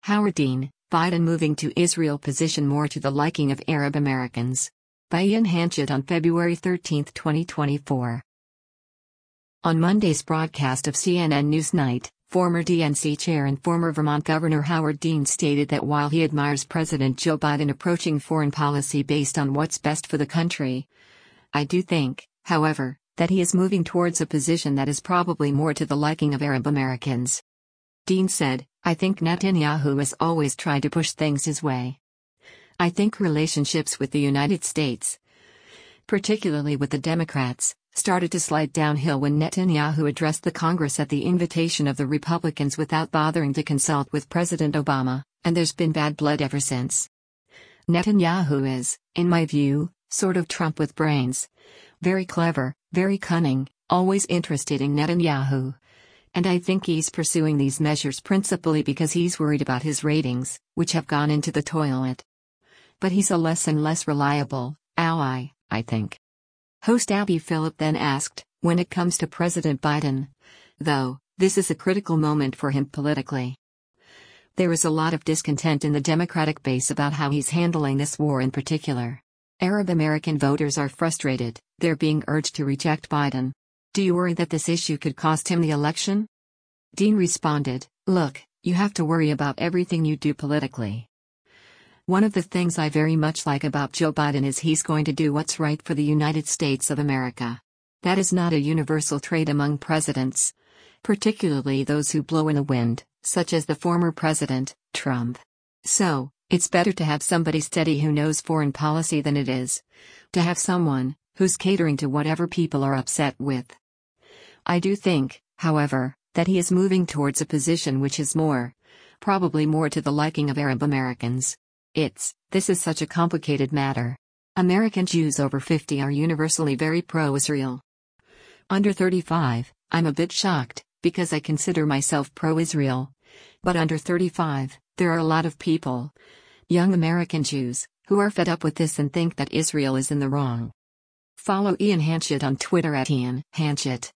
Howard Dean, Biden moving to Israel position more to the liking of Arab Americans. By Ian Hanchett on February 13, 2024. On Monday's broadcast of CNN Newsnight, former DNC chair and former Vermont Governor Howard Dean stated that while he admires President Joe Biden approaching foreign policy based on what's best for the country, I do think, however, that he is moving towards a position that is probably more to the liking of Arab Americans. Dean said, "I think Netanyahu has always tried to push things his way. I think relationships with the United States, particularly with the Democrats, started to slide downhill when Netanyahu addressed the Congress at the invitation of the Republicans without bothering to consult with President Obama, and there's been bad blood ever since. Netanyahu is, in my view, sort of Trump with brains. Very clever, very cunning, always interested in Netanyahu. And I think he's pursuing these measures principally because he's worried about his ratings, which have gone into the toilet. But he's a less and less reliable ally, I think." Host Abby Phillip then asked, when it comes to President Biden, though, this is a critical moment for him politically. There is a lot of discontent in the Democratic base about how he's handling this war in particular. Arab American voters are frustrated, they're being urged to reject Biden. Do you worry that this issue could cost him the election? Dean responded, "Look, you have to worry about everything you do politically. One of the things I very much like about Joe Biden is he's going to do what's right for the United States of America. That is not a universal trait among presidents, particularly those who blow in the wind, such as the former president, Trump. So, it's better to have somebody steady who knows foreign policy than it is to have someone who's catering to whatever people are upset with. I do think, however, that he is moving towards a position which is probably more to the liking of Arab Americans. This is such a complicated matter. American Jews over 50 are universally very pro-Israel. Under 35, I'm a bit shocked, because I consider myself pro-Israel. But under 35, there are a lot of people, young American Jews, who are fed up with this and think that Israel is in the wrong." Follow Ian Hanchett on Twitter at Ian Hanchett.